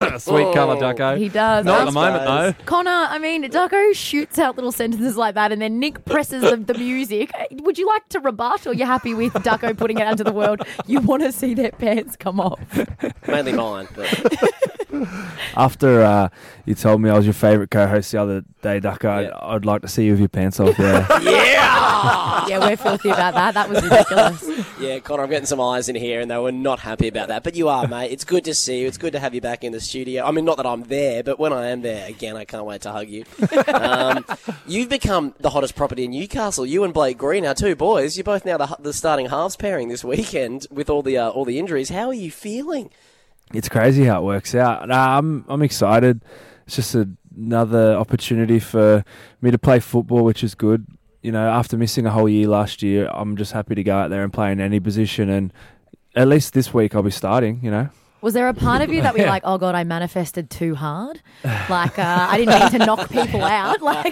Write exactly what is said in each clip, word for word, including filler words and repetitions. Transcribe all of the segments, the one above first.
Sweet oh. colour, Ducko. He does. Not um, at the moment, though. Connor, I mean, Ducko shoots out little sentences like that and then Nick presses the, the music. Would you like to rebut or you're happy with Ducko putting it out into the world? You want to see their pants come off. Mainly mine. But. After uh, you told me I was your favourite co-host the other day, Ducko, yeah. I'd, I'd like to see you with your pants off, yeah. yeah! Yeah, we're filthy about that. That was ridiculous. Yeah, Connor, I'm getting some eyes in here and they were not happy about that. But you are, mate. It's good to see you. It's good to have you back in the studio. I mean, not that I'm there, but when I am there, again, I can't wait to hug you. Um, you've become the hottest property in Newcastle. You and Blake Green, our two boys, you're both now the, the starting halves pairing this weekend with all the uh, all the injuries. How are you feeling? It's crazy how it works out. Nah, I'm I'm excited. It's just a, another opportunity for me to play football, which is good. You know, after missing a whole year last year, I'm just happy to go out there and play in any position. And at least this week I'll be starting, you know. Was there a part of you that were yeah. like, oh, God, I manifested too hard? Like, uh, I didn't mean to knock people out. Like,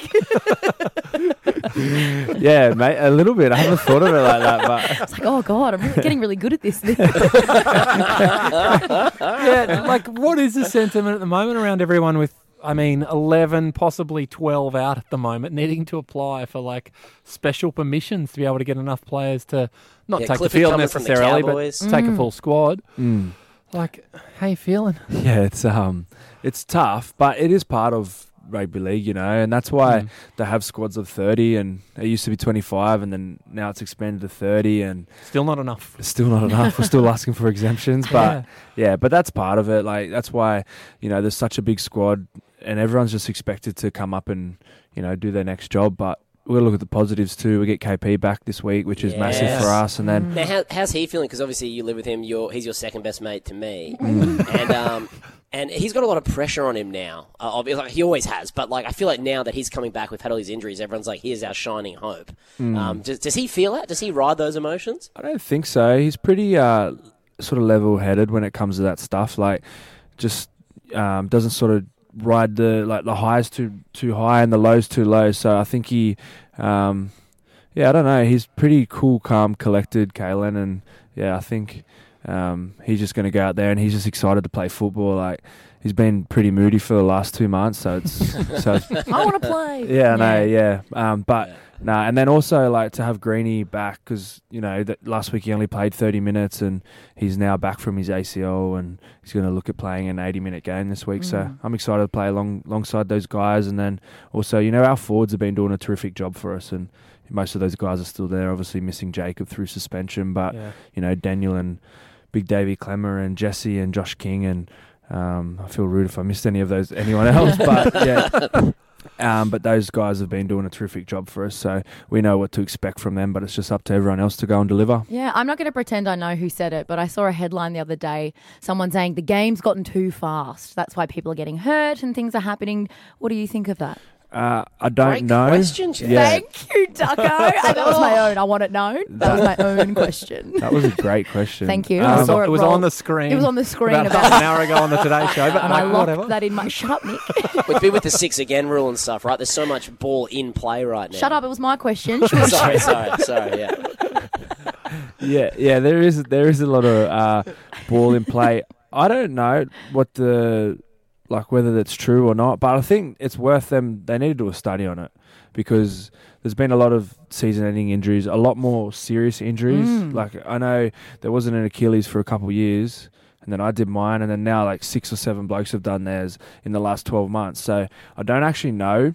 yeah, mate, a little bit. I haven't thought of it like that. But it's like, oh, God, I'm really getting really good at this. Yeah, like, what is the sentiment at the moment around everyone with, I mean, eleven, possibly twelve out at the moment, needing to apply for, like, special permissions to be able to get enough players to not yeah, take Clifford the field necessarily, the but mm. take a full squad. Mm. Like, how you feeling? Yeah, it's um, it's tough, but it is part of rugby league, you know, and that's why mm. they have squads of thirty, and it used to be twenty-five, and then now it's expanded to thirty, and still not enough. Still not enough. We're still asking for exemptions, but yeah. yeah, but that's part of it. Like that's why, you know, there's such a big squad, and everyone's just expected to come up and, you know, do their next job, but. We'll look at the positives too. We get K P back this week, which is yes. massive for us. And then now, how, how's he feeling? Because obviously you live with him. You're, he's your second best mate to me, and um, and he's got a lot of pressure on him now. Uh, like he always has, but like I feel like now that he's coming back, we've had all these injuries. Everyone's like, "Here's our shining hope." Mm. Um, does, does he feel that? Does he ride those emotions? I don't think so. He's pretty uh, sort of level-headed when it comes to that stuff. Like, just um, doesn't sort of. Ride the like the highs too too high and the lows too low. So I think he, um, yeah, I don't know. He's pretty cool, calm, collected, Kalen, and yeah, I think um, he's just going to go out there and he's just excited to play football. Like he's been pretty moody for the last two months, so it's so it's, I want to play. Yeah, no, yeah, um, but. Yeah. Nah, and then also like to have Greeny back because you know that last week he only played thirty minutes and he's now back from his A C L and he's going to look at playing an eighty minute game this week. Mm. So I'm excited to play along alongside those guys. And then also you know our forwards have been doing a terrific job for us and most of those guys are still there. Obviously missing Jacob through suspension, but yeah. you know Daniel and Big Davey Clemmer and Jesse and Josh King and um, I feel rude if I missed any of those anyone else, but yeah. Um, but those guys have been doing a terrific job for us, so we know what to expect from them, but it's just up to everyone else to go and deliver. Yeah, I'm not going to pretend I know who said it, but I saw a headline the other day, someone saying the game's gotten too fast. That's why people are getting hurt and things are happening. What do you think of that? Uh, I don't Great know. Question, Jeff. Yeah. Thank you, Ducko. That was my own. I want it known. That was my own question. That was a great question. Thank you. Um, I saw it, it was roll. on the screen. It was on the screen about, about half an hour ago on the Today Show. But and like, I locked whatever. that in my. Shut up, Nick. We've been with the six again rule and stuff, right? There's so much ball in play right now. Shut up. It was my question. sorry, sorry, sorry. Yeah. Yeah, yeah. There is there is a lot of uh, ball in play. I don't know what the. Like whether that's true or not, but I think it's worth them. They need to do a study on it because there's been a lot of season-ending injuries, a lot more serious injuries. Mm. Like I know there wasn't an Achilles for a couple of years, and then I did mine, and then now like six or seven blokes have done theirs in the last twelve months. So I don't actually know,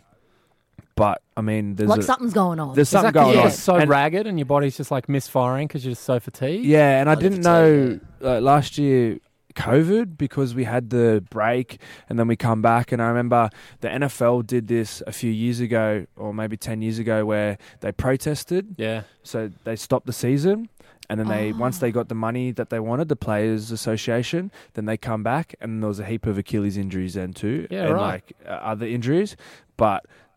but I mean, there's like a, something's going on. There's something exactly. going You're on. just so and ragged, and your body's just like misfiring because you're just so fatigued. Yeah, and I Oh, didn't fatigue, know like, last year. COVID because we had the break and then we come back, and I remember the N F L did this a few years ago or maybe ten years ago where they protested, yeah so they stopped the season, and then they Oh. once they got the money that they wanted, the Players Association, then they come back and there was a heap of Achilles injuries then too, Yeah, and right. like uh, other injuries, but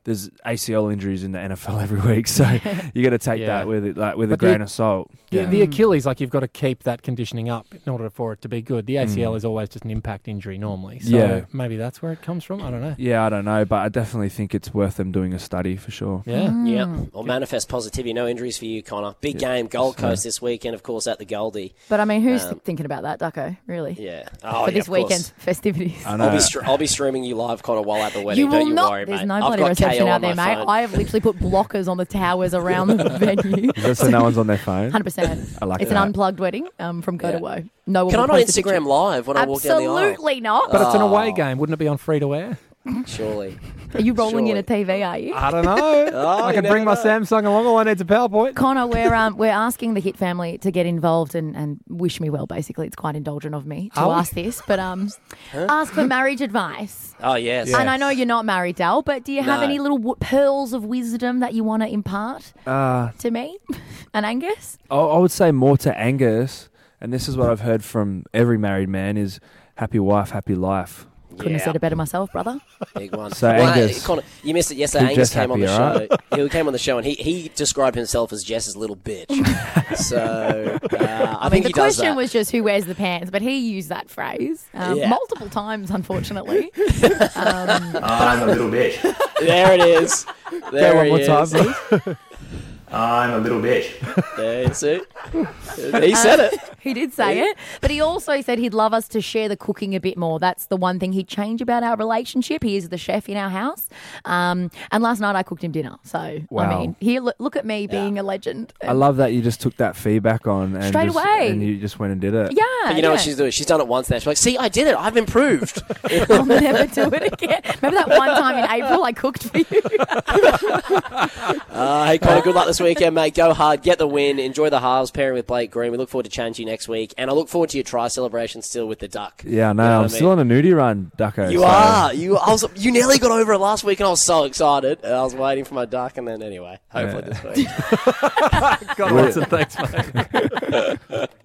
there's A C L injuries in the N F L every week, so you got to take Yeah. that with it, like with But a grain the- of salt. The, Yeah. the Achilles, like you've got to keep that conditioning up in order for it to be good. The A C L Mm. is always just an impact injury normally. So Yeah. maybe that's where it comes from. I don't know. Yeah, I don't know, but I definitely think it's worth them doing a study for sure. Yeah. Yeah. Well, manifest positivity. No injuries for you, Connor. Big Yeah. game, Gold Yeah. Coast this weekend, of course, at the Goldie. But I mean, who's Um, thinking about that, Ducko? Really? Yeah. Oh, For yeah, this of course. weekend's festivities. I know. I'll be, str- I'll be streaming you live, Connor, while at the wedding. You Don't will you not. worry, There's mate. no I've bloody got reception K O out on there, my mate. phone. I have literally put blockers on the towers around the venue. Is that so no one's on their phone? one hundred percent. I like It's that. an unplugged wedding um, from Go Yeah. to Woe. No one Can I will not post a Instagram picture. live when I walk down the aisle? Absolutely not. But it's an Oh. away game. Wouldn't it be on free to wear? Surely. Are you rolling in Surely. a T V, are you? I don't know. Oh, I you can never bring my know. Samsung along. All I need is a PowerPoint. Connor, we're um, we're asking the Hit family to get involved and, and wish me well. Basically, it's quite indulgent of me to Are we? ask this, but um, ask for marriage advice. Oh, yes. Yeah. And I know you're not married, Dal, but do you have No. any little w- pearls of wisdom that you want to impart Uh, to me and Angus? I, I would say more to Angus, and this is what I've heard from every married man: is happy wife, happy life. Couldn't Yeah. have said it better myself, brother. Big one. So, Well, Angus- uh, Connor, you missed it yesterday. Keep Angus Jess came on the happy, show. He came on the show and he, he described himself as Jess's little bitch. so uh, I, I mean, think the he does question that. was just who wears the pants, but he used that phrase um, Yeah. multiple times, unfortunately. um, I'm a little bitch. There it is. There Go one he more is. time, please. I'm a little bitch. There you see. He said it. he did say it, but he also said he'd love us to share the cooking a bit more. That's the one thing he'd change about our relationship. He is the chef in our house. Um, and last night I cooked him dinner. So, I Wow. mean, here, look, look at me being a legend. I love that you just took that feedback on and Straight just, away. and you just went and did it. Yeah. But you know yeah. what she's doing? She's done it once now. She's like, see, I did it. I've improved. I'll never do it again. Remember that one time in April I cooked for you? Uh, hey, Connor, good luck this weekend, mate. Go hard, get the win, enjoy the halves pairing with Blake Green. We look forward to chatting to you next week, and I look forward to your try celebration still with the duck. Yeah, no, You know I'm what I still mean? on a nudie run, Ducko. You so- are. You I was. You nearly got over it last week, and I was so excited. And I was waiting for my duck, and then anyway, hopefully Yeah. this week. God, Watson, thanks, mate.